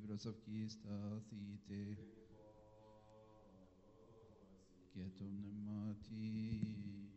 filosofkista thite quietum nematis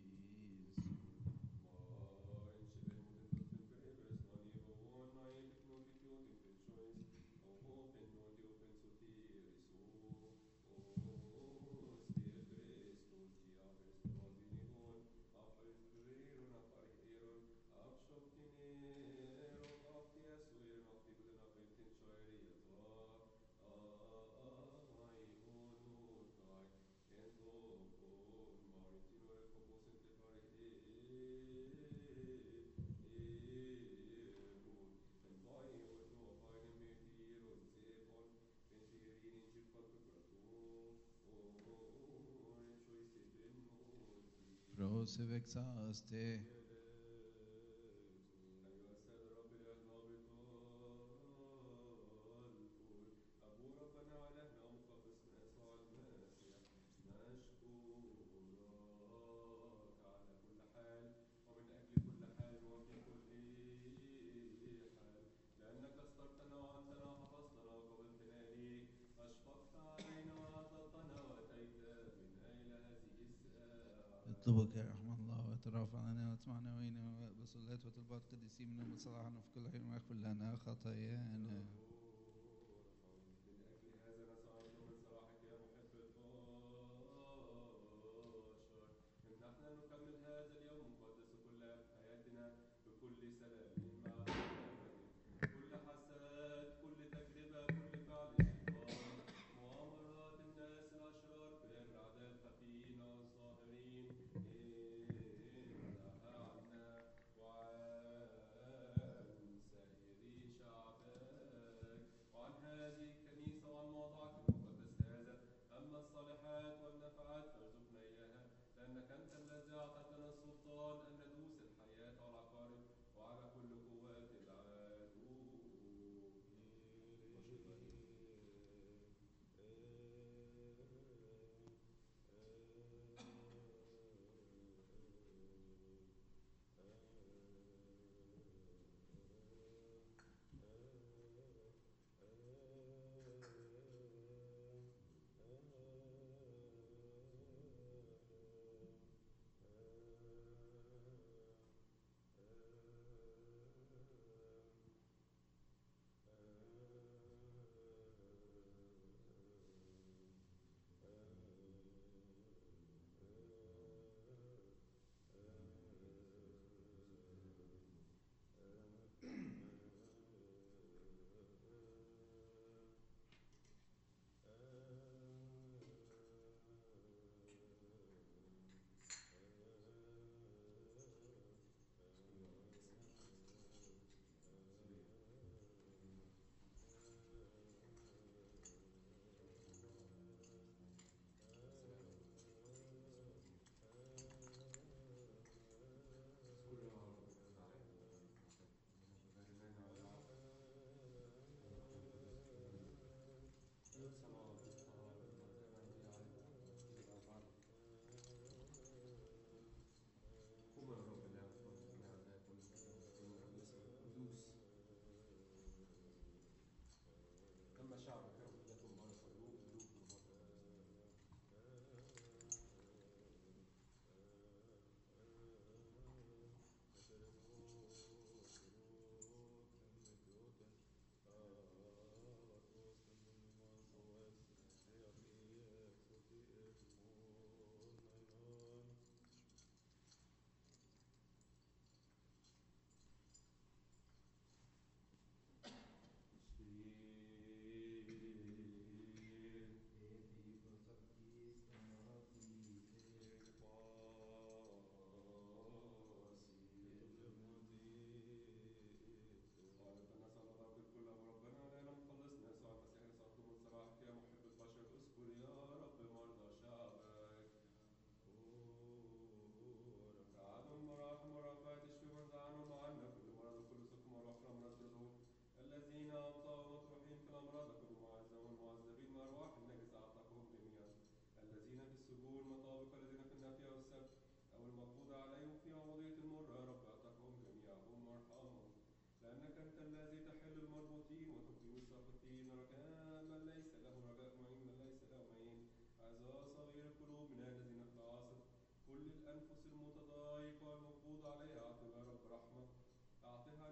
prosevexaste اطلبك يا رحمة الله وترافع عنا واسمعنا وإنا بصلات وطلبات قديسين من صلاحنا في كل حين ويغفر لنا خطايانا.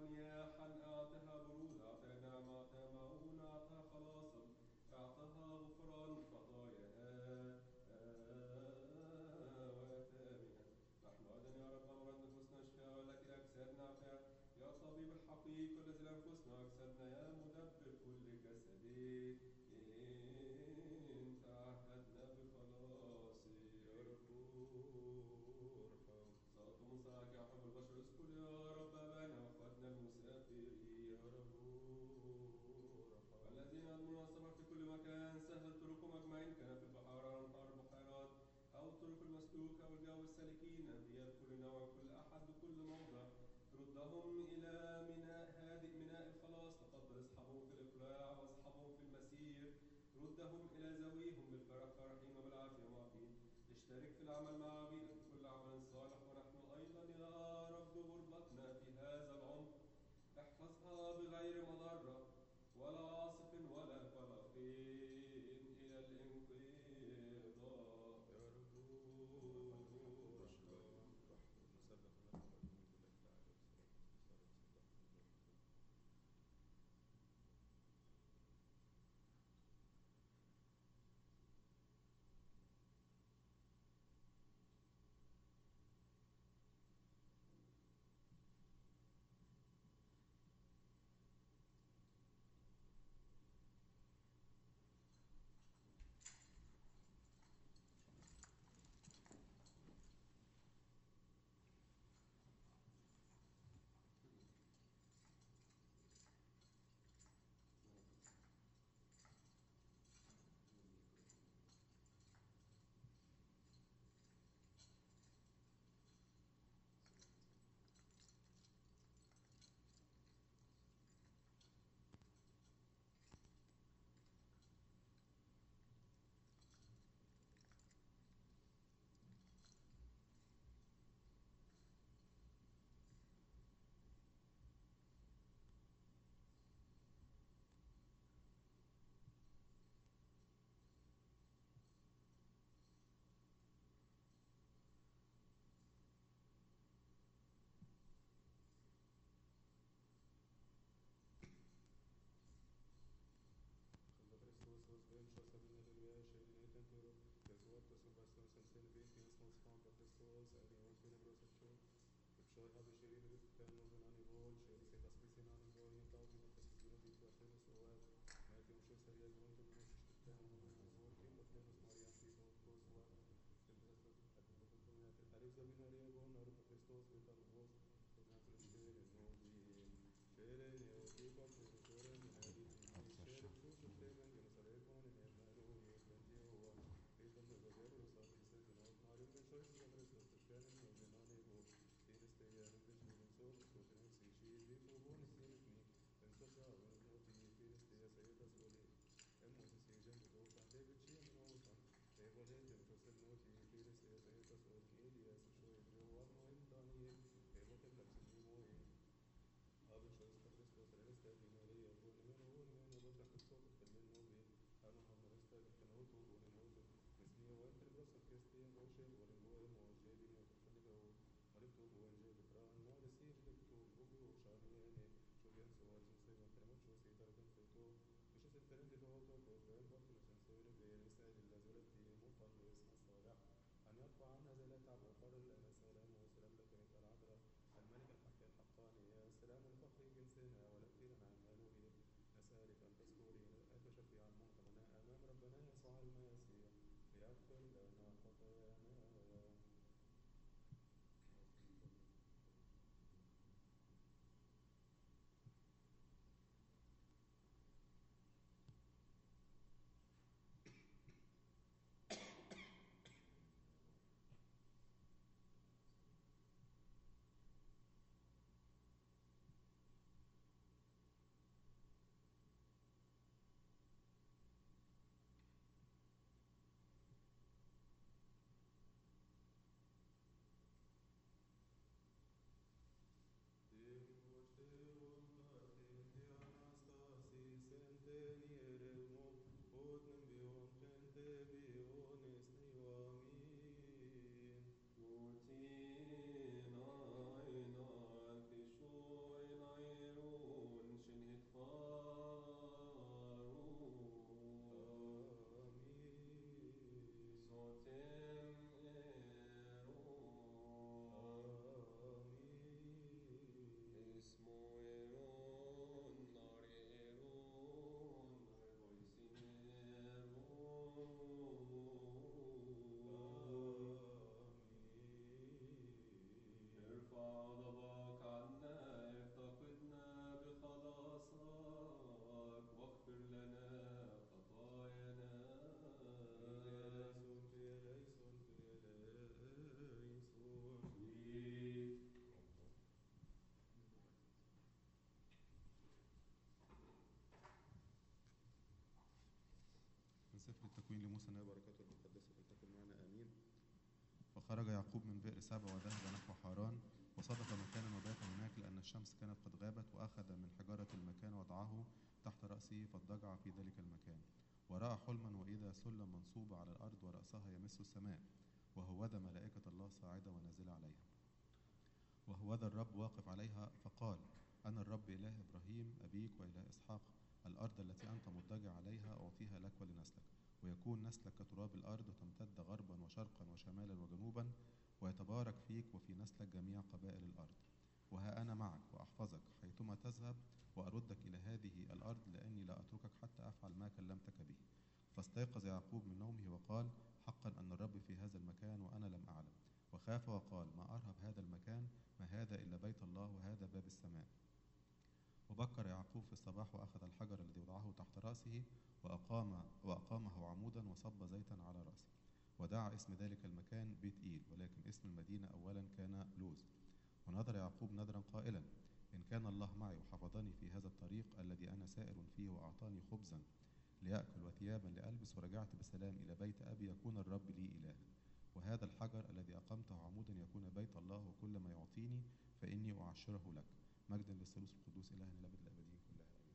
نياحا، أعطها برود، أعطها نعمة، أعطها معون، أعطها خلاصا، أعطها غفران خطاياها وآثامها. نحن أيضا يا رب أمرض نفوسنا اشفها، والتي أجسادنا عافها، يا طبيب الحقيق الذي لأنفسنا وأجسادنا، يا مدبر كل جسد، إن تعهدنا بخلاص يا رب ارحم. صلاة من صلاحك يا حب البشر، اذكر يا رب أبانا وأخواتنا المسافرين يا رب ارحم. الذين يضمنون السفر في كل مكان، سهل طرقهم أجمعين، كان في البحار أو أنهار البحيرات أو الطرق المسلوكة والجو السالكين، أنبياء كل نوع كل أحد بكل موضع، ردهم إلى ميناء هادئ، ميناء الخلاص، تفضل اصحابهم في الإقلاع واصحابهم في المسير، ردهم إلى زويهم بالفرح فرحين وبالعافية معافين، اشترك في العمل مع عبيدك في كل عمل صالح. ونحن أيضا يا رب غربتنا في هذا العمر احفظها بغير مضرة ولا عاصف ولا قلق إلى الانقضاء يا رب التكوين لموسى النبي بركاته المقدسة فلتكن معنا آمين. فخرج يعقوب من بئر سبع وذهب نحو حران وصدق مكانا وبات هناك لأن الشمس كانت قد غابت، وأخذ من حجارة المكان وضعه تحت رأسه فاضطجع في ذلك المكان. ورأى حلما وإذا سلم منصوبة على الأرض ورأسها يمس السماء، وهوذا ملائكة الله صاعدة ونازلة عليها، وهوذا الرب واقف عليها. فقال: أنا الرب إله إبراهيم أبيك وإله إسحاق. الأرض التي أنت مضطجع عليها أعطيها لك ولنسلك، ويكون نسلك كتراب الأرض، وتمتد غربا وشرقا وشمالا وجنوبا، ويتبارك فيك وفي نسلك جميع قبائل الأرض. وها أنا معك وأحفظك حيثما تذهب، وأردك إلى هذه الأرض، لأني لا أتركك حتى أفعل ما كلمتك به. فاستيقظ يعقوب من نومه وقال: حقا أن الرب في هذا المكان وأنا لم أعلم. وخاف وقال: ما أرهب هذا المكان، ما هذا إلا بيت الله، وهذا باب السماء. وبكر يعقوب في الصباح وأخذ الحجر الذي وضعه تحت رأسه وأقامه عمودا وصب زيتا على رأسه، ودعا اسم ذلك المكان بيت إيل، ولكن اسم المدينة أولا كان لوز. ونظر يعقوب نذرا قائلا: إن كان الله معي وحفظني في هذا الطريق الذي أنا سائر فيه، وأعطاني خبزا ليأكل وثيابا لألبس، ورجعت بسلام إلى بيت أبي، يكون الرب لي إله. وهذا الحجر الذي أقمته عمودا يكون بيت الله، وكل ما يعطيني فإني أعشره لك. مجدا للثالوث القدوس إلهنا لأبد الآبدين كلها آمين.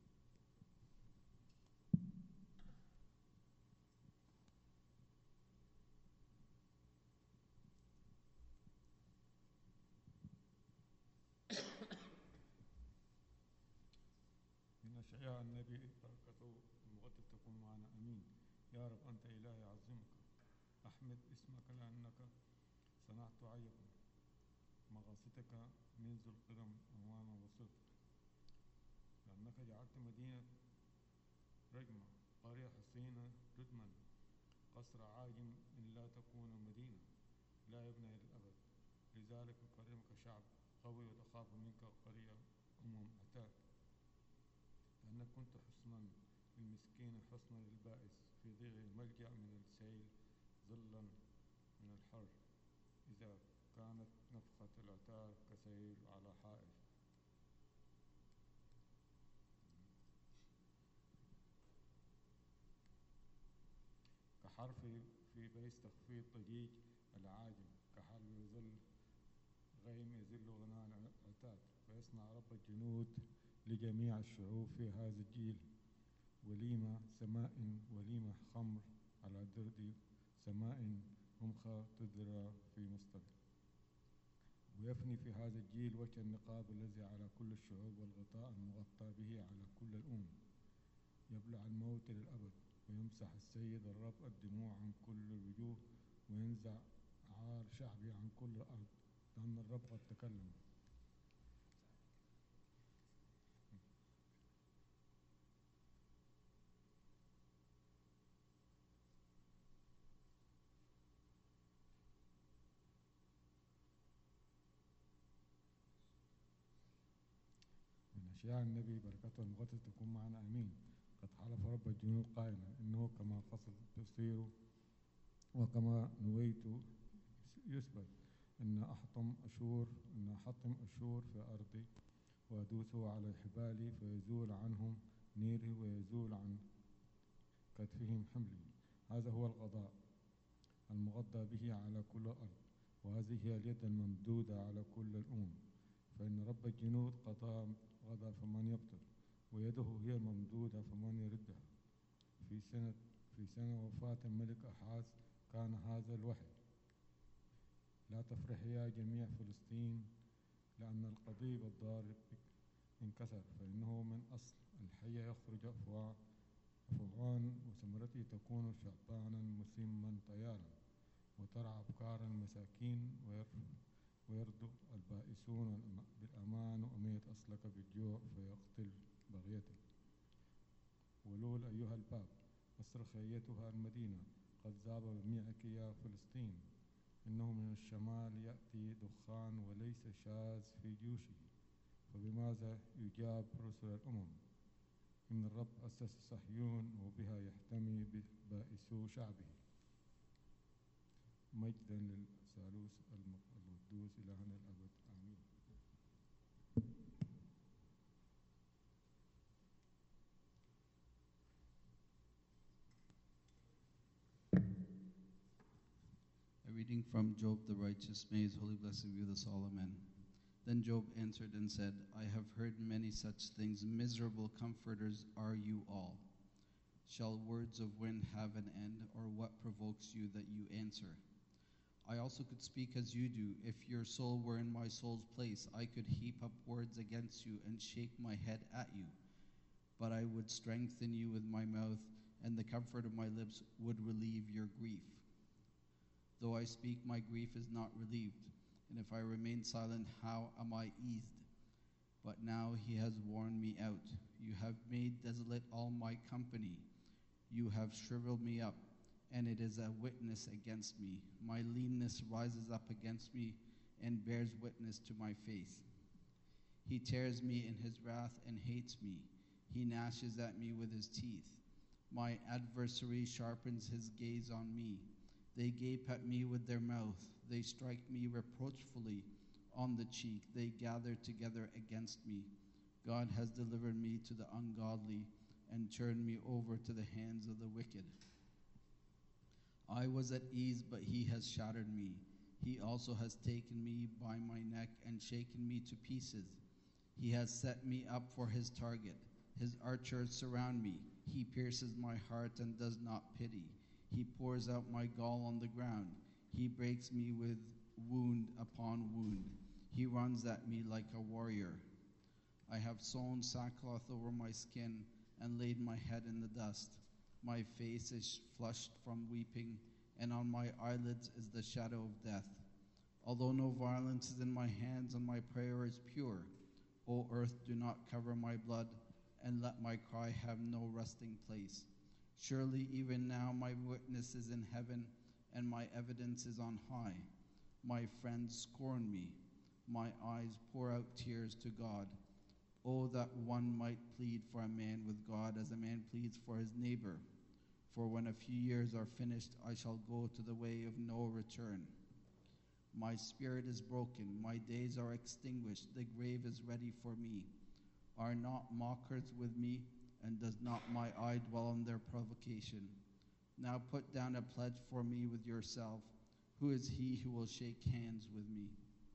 من أشعياء النبي بركته المقدس تكون معنا آمين. يا رب أنت إلهي أعظمك، أحمد اسمك لأنك صنعت عجبا، مغاصتك منذ القدم أموانا وصدق. لأنك جعلت مدينة رجمة، قرية حصينة ردما، قصر عاجم إن لا تكون مدينة، لا يبنى إلى الأبد. لذلك أكرمك شعب قوي، وتخاف منك قرية أتاك. لأنك كنت حصنا للمسكين، حصنا للبائس، في ضيق ملجأ من السيل، ظلا من الحر، إذا كانت نفخة العتار كسيل على حائل. كحرف في بيس تخفيض ضجيج العاجم، كحلب يظل غيم يذل غناء العتاد. فيصنع رب الجنود لجميع الشعوب في هذا الجيل وليمة سماء، وليمة خمر على درد سماء، همخة تدرى في مستقبل. ويفني في هذا الجيل وجه النقاب الذي على كل الشعوب، والغطاء المغطى به على كل الأمم. يبلع الموت للأبد، ويمسح السيد الرب الدموع عن كل الوجوه، وينزع عار شعبي عن كل الأرض، لأن الرب قد تكلم. من أشياء النبي بركته المقدسة تكون معنا آمين. قد حلف رب الجنود قائلا: إنه كما فصل تصير وكما نويت يثبت، إن أحطم أشور في أرضي، وأدوسه على حبالي، فيزول عنهم نيري، ويزول عن كتفهم حملي. هذا هو القضاء المغضى به على كل الأرض، وهذه هي اليد الممدودة على كل الأمم. فإن رب الجنود غضى فمن يبطل، ويده هي الممدودة فمن يردها. في سنة وفاة الملك أحاز كان هذا الوحي: لا تفرح يا جميع فلسطين، لأن القضيب الضارب انكسر، فإنه من أصل الحية يخرج أفوان، وثمرته تكون شعبانا مسما طيالا، وترعى أبكار المساكين، ويرضو البائسون بالأمان، وأميت أصلك بالجوع فيقتل بغيتك. ولول أيها الباب، اصرخ أيتها المدينة، قد ذاب بميعك يا فلسطين. إنه من الشمال يأتي دخان، وليس شاذ في جيوشه، فبماذا يجاب رسل الأمم؟ إن الرب أسس صهيون، وبها يحتمي بائسو شعبه. مجدا للثالوث القدوس إلهنا الأبد آمين. Reading from Job the righteous, may his holy blessing be with us all, amen. Then Job answered and said, I have heard many such things. Miserable comforters are you all. Shall words of wind have an end, or what provokes you that you answer? I also could speak as you do. If your soul were in my soul's place, I could heap up words against you and shake my head at you. But I would strengthen you with my mouth, and the comfort of my lips would relieve your grief. Though I speak, my grief is not relieved, and if I remain silent, how am I eased? But now he has worn me out. You have made desolate all my company. You have shriveled me up, and it is a witness against me. My leanness rises up against me and bears witness to my face. He tears me in his wrath and hates me. He gnashes at me with his teeth. My adversary sharpens his gaze on me. They gape at me with their mouth. They strike me reproachfully on the cheek. They gather together against me. God has delivered me to the ungodly and turned me over to the hands of the wicked. I was at ease, but he has shattered me. He also has taken me by my neck and shaken me to pieces. He has set me up for his target. His archers surround me. He pierces my heart and does not pity. He pours out my gall on the ground. He breaks me with wound upon wound. He runs at me like a warrior. I have sewn sackcloth over my skin and laid my head in the dust. My face is flushed from weeping, and on my eyelids is the shadow of death. Although no violence is in my hands and my prayer is pure, O earth, do not cover my blood, and let my cry have no resting place. Surely even now my witness is in heaven, and my evidence is on high. My friends scorn me. My eyes pour out tears to God. Oh, that one might plead for a man with God as a man pleads for his neighbor. For when a few years are finished, I shall go to the way of no return. My spirit is broken. My days are extinguished. The grave is ready for me. Are not mockers with me, and does not my eye dwell on their provocation? Now put down a pledge for me with yourself. Who is he who will shake hands with me?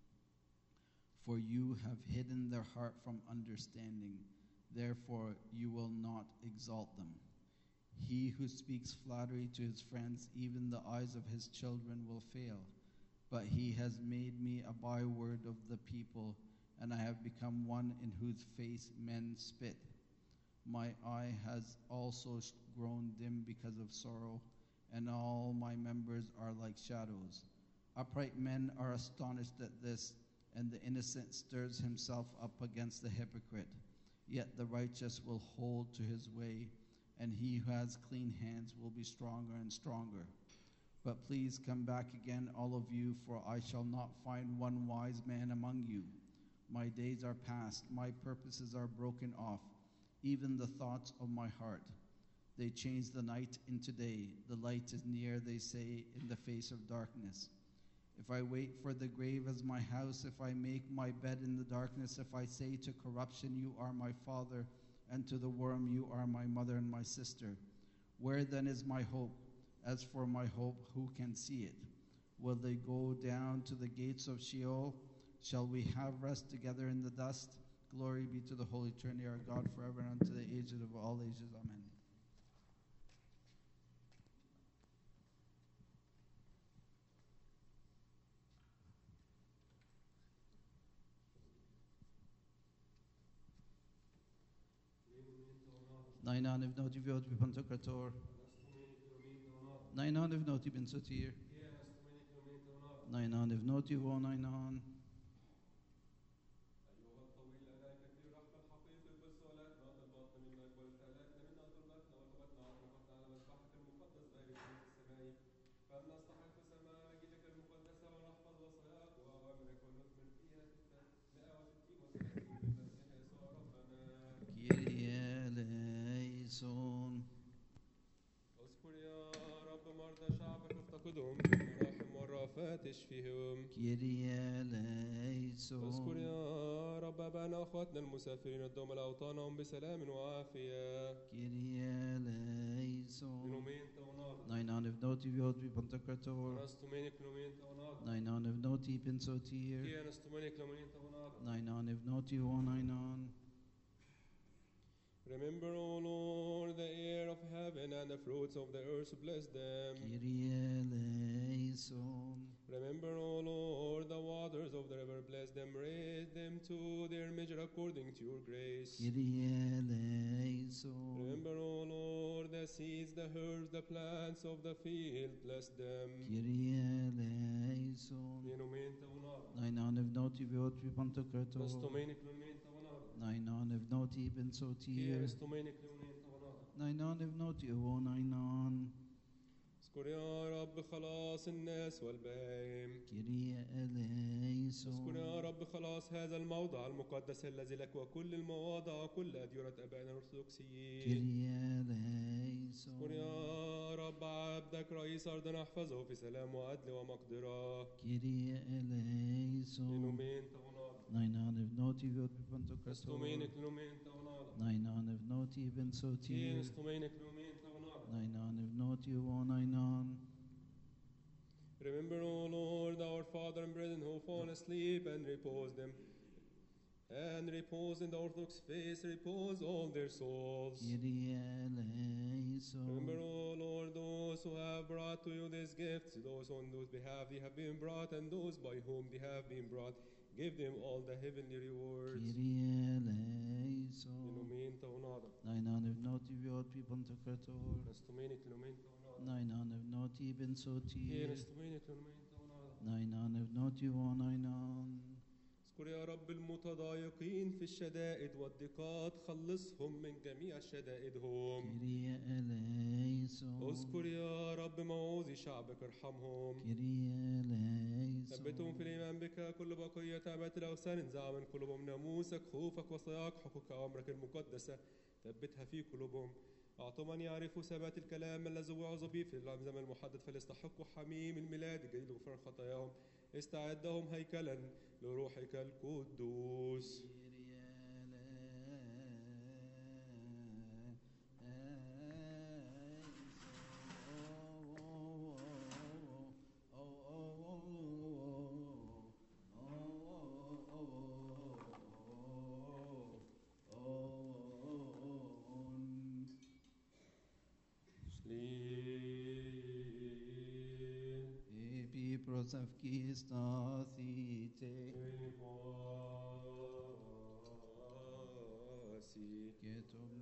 For you have hidden their heart from understanding. Therefore you will not exalt them. He who speaks flattery to his friends, even the eyes of his children will fail. But he has made me a byword of the people, and I have become one in whose face men spit. My eye has also grown dim because of sorrow, and all my members are like shadows. Upright men are astonished at this, and the innocent stirs himself up against the hypocrite. Yet the righteous will hold to his way, and he who has clean hands will be stronger and stronger. But please come back again, all of you, for I shall not find one wise man among you. My days are past, my purposes are broken off, even the thoughts of my heart. They change the night into day. The light is near, they say, in the face of darkness. If I wait for the grave as my house, if I make my bed in the darkness, if I say to corruption, you are my father, and to the worm, you are my mother and my sister, where then is my hope? As for my hope, who can see it? Will they go down to the gates of Sheol? Shall we have rest together in the dust? Glory be to the Holy Trinity, our God, forever and unto the ages of all ages. Amen. Nainan if noti viot vi pantokrator. Nainan if noti bin sotir. Nainan if noti vo nainan. أيها الطويل لنا كثير رحمة الحقيقي بالسؤالاتنا طلباتنا منك والتألاتنا منا تربتنا وتوبتنا واعترافاتنا على مذبحك المقدس بارك في السماء فلنستحق سماع مجيئك المقدسة ونحفظ وصاياك وأوامرك ونثمر فيها 160 بالمسيح يسوع ربنا. Kyrie eleison. اذكر يا رب مرضى شعبك افتقدهم بالمراحم والرأفات اشفيهم. Kyrie اذكر eleison. يا رب رب أبانا أخواتنا المسافرين الدوم لأوطانهم بسلام وعافية. Kyrie eleison. Minument وناغ. Nainan of noti viot vi pantocrator. Anastumenik minument وناغ. Nainan of noti pensotir. Kia anastumenik minument وناغ. Nainan of noti one. Remember, O Lord, the air of heaven and the fruits of the earth, bless them. Kyrie eleison. Remember, O Lord, the waters of the river, bless them, raise them to their measure according to your grace. Kyrie eleison. Remember, O Lord, the seeds, the herbs, the plants of the field, bless them. Kyrie eleison. Minumente وناغ. Nainan of noti viot vi pantocrator. Anastumenik minumente وناغ. Nainan of noti Kia pensotir. anastumenik minumente وناغ. Nainan of noti one. اذكر يا رب خلاص الناس والبهائم. Kyrie اذكر eleison. يا رب خلاص هذا الموضع المقدس الذي لك وكل المواضع وكل أديرة أبائنا الأرثوذكسيين. Kyrie اذكر eleison. يا رب عبدك رئيس أرضنا احفظه في سلام وعدل ومقدرة. Kyrie eleison. لنومين تغناغ. Nainan of noti viot vi pantocrator. استومينك لنومين تغناغ. Nainan of noti كين pensotir. استومينك لنومين تغناغ. Nainan of noti one. Remember, O Lord, our Father and brethren who fall asleep and repose them. And repose in the Orthodox faith, repose all their souls. Kyrie eleison. Remember, O Lord, those who have brought to you these gifts, those on whose behalf they have been brought, and those by whom they have been brought. Give them all the heavenly rewards. Kyrie eleison. لنومين تغناغ. Nainan of noti viot vi pantocrator. نستومينك لنومين تغناغ. Nainan of noti كين pensotir. استومينك لنومين تغناغ. Nainan of noti one. اذكر يا رب المتضايقين في الشدائد والضيقات، خلصهم من جميع شدائدهم. Kyrie eleison. اذكر يا رب موعوظي شعبك، ارحمهم. Kyrie eleison. ثبتهم في الإيمان بك، كل بقية عبادة الأوثان انزع من قلوبهم ناموسك، خوفك وصياك، حقوق أمرك المقدسة ثبتها في قلوبهم. أعطوا من يعرفوا ثبات الكلام الذي وعظوا به في الزمن المحدد، فليستحقوا حميم الميلاد جيد غفران خطاياهم. استعدهم هيكلا لروحك القدوس. Prosavki stathite. Ketum.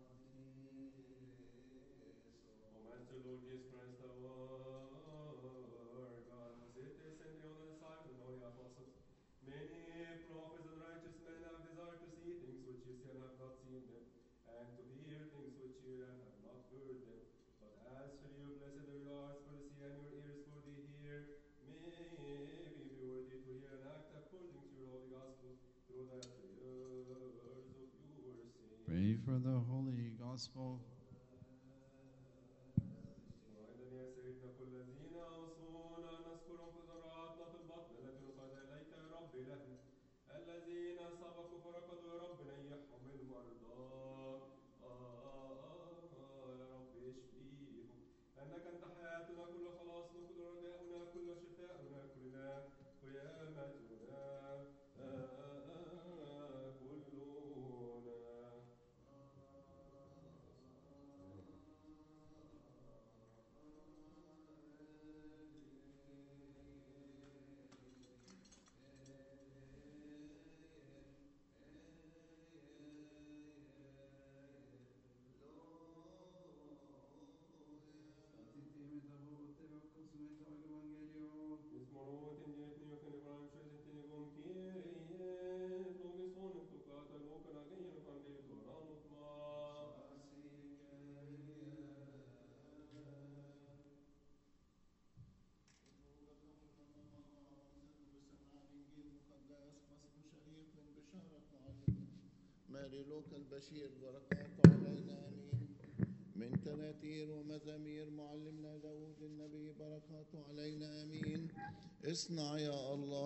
Almighty Lord Jesus Christ, our God, who said to send the other disciples and holy apostles, many prophets and righteous men have desired to see things which you still have not seen them, and to hear things which you have not heard them. But as for you, blessed are your hearts for to see and your ears for to hear. May we be worthy to hear and act according to your holy gospel through the prayers of your saints. Pray for the Holy Gospel. وأيضا يا سيدنا كل الذين أوصونا أن نذكرهم في ذرات البطن التي نصعد إليك يا رب إلهنا، الذين سبقوا فرقدوا يا رب نيحهم المرضى. يا رب اشفيهم، أنك أنت حياتنا كل خلاصنا كل رجاؤنا كل شفاؤنا كلنا قيامتنا كلنا. ماري لوكا البشير بركاته علينا امين. من تناتير ومزامير معلمنا داود النبي بركاته علينا امين. اصنع يا الله الى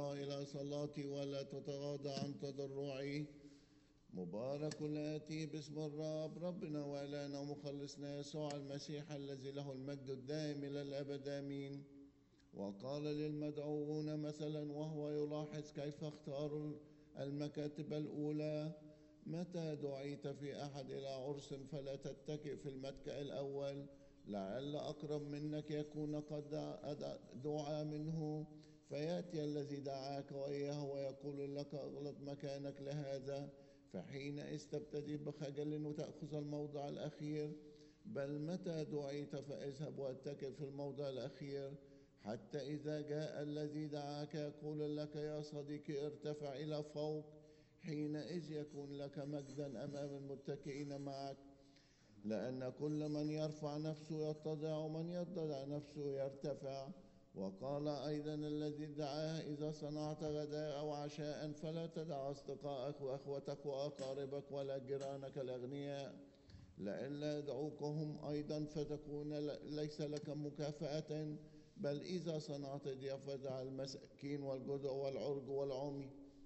صلاتي ولا تتغاضى عن تضرعي. مبارك الآتي باسم الرب ربنا وإلهنا ومخلصنا يسوع المسيح الذي له المجد الدائم إلى الأبد آمين. وقال للمدعوون مثلا وهو يلاحظ كيف اختاروا المكاتب الأولى: متى دعيت في أحد إلى عرس فلا تتكئ في المتكأ الأول، لعل أقرب منك يكون قد دعا منه، فيأتي الذي دعاك وإياه ويقول لك أغلط مكانك لهذا، فحينئذ تبتدئ بخجل وتأخذ الموضع الأخير. بل متى دعيت فاذهب واتكئ في الموضع الأخير، حتى إذا جاء الذي دعاك يقول لك يا صديقي ارتفع إلى فوق، حينئذ يكون لك مجدا أمام المتكئين معك. لأن كل من يرفع نفسه يتضع ومن يتضع نفسه يرتفع. وقال أيضا الذي دعاه: إذا صنعت غداء أو عشاء فلا تدع أصدقائك وأخوتك وأقاربك ولا جيرانك الأغنياء، لئلا يدعوكهم أيضا فتكون ليس لك مكافأة. بل إذا صنعت ضيافة دع المساكين والجدع والعرج والعمي،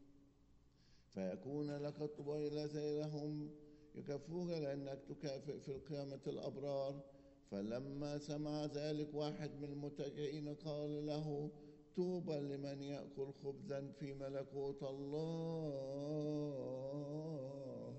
فيكون لك طويل لهم يكفوك، لأنك تكافئ في القيامة الأبرار. فلما سمع ذلك واحد من المتكئين قال له: طوبى لمن يأكل خبزا في ملكوت الله.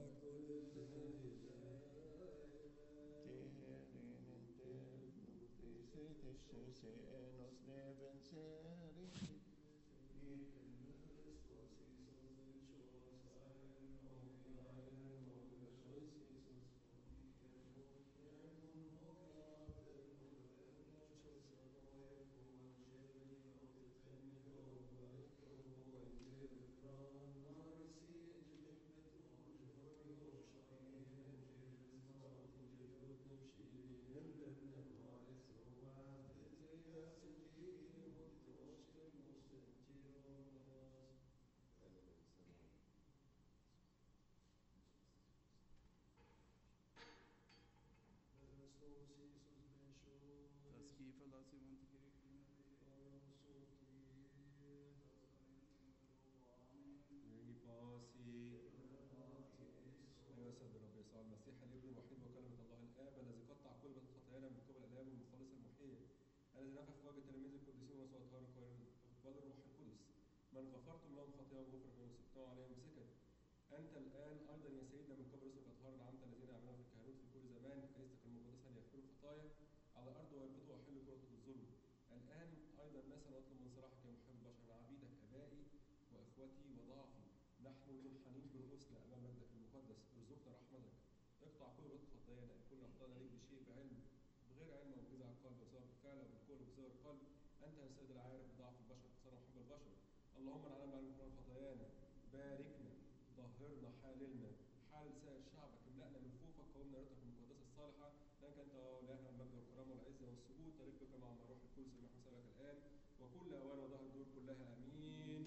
المسيح الابن الوحيد وكلمة الله الآب الذي قطع كل خطايانا من قبل الآب المخلص المحيي، الذي نفخ في وجه التلاميذ القديسين وسؤال إقبال الروح القدس، من غفرتم لهم خطاياهم غفر فيهم وسكتوا عليهم سكت. أنت الآن أيضا يا سيدنا من قبل رسل الأطهار العامة الذين يعملون في الكهنوت في كل زمان كنيستك المقدسة ليغفروا الخطايا على الأرض ويربطوا ويحلوا كرة الظلم. الآن أيضا نسأل وأطلب من صراحك يا محب البشر عبيدك أبائي وإخوتي وضعفي، نحن المنحنين برؤوسنا أمام مجدك المقدس، ارزقنا رحمتك، اقطع كل رد خطايانا، إن كنا أخطأنا ليك بشيء بعلم بغير علم أو بجزع القلب وسواء بالفعل أو بالقول وبزار القلب. أنت يا سيد العارف بضعف البشر خسارة محب البشر. اللهم نعلم علم كل خطايانا، باركنا، ظهرنا، حاللنا، حال سائر شعبك، املأنا من فوقك، قومنا رتك المقدسة الصالحة، لك أنت إلهنا المجد والكرامة والعزة والسجود، طريق بك مع الروح القدس ونحن نسألك الآن وكل أوان وظهر الدور كلها آمين.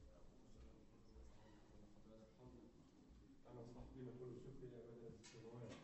أنا صاحبي كل الشكر يا أبدا السماوات.